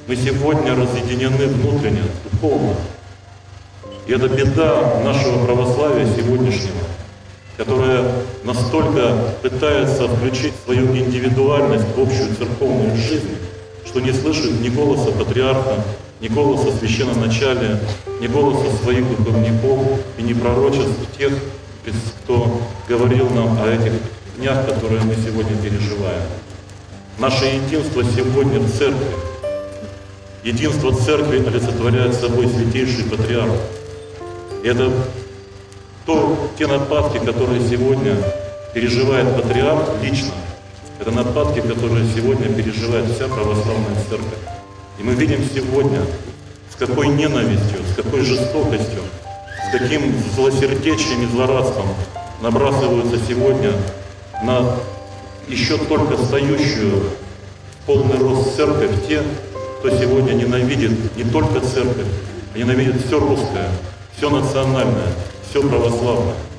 Мы сегодня разъединены внутренне, духовно. И это беда нашего православия сегодняшнего, которое настолько пытается включить свою индивидуальность в общую церковную жизнь, что не слышит ни голоса патриарха, ни голоса священноначалия, ни голоса своих духовников и ни пророчеств тех, кто говорил нам о этих днях, которые мы сегодня переживаем. Наше единство сегодня в церкви. Единство церкви олицетворяет собой святейший патриарх. И это те нападки, которые сегодня переживает патриарх лично, это нападки, которые сегодня переживает вся православная церковь. И мы видим сегодня, с какой ненавистью, с какой жестокостью, с каким злосердечием и злорадством набрасываются сегодня на еще только стоящую в полный рост церковь те, кто сегодня ненавидит не только церковь, а ненавидит все русское, все национальное, все православное.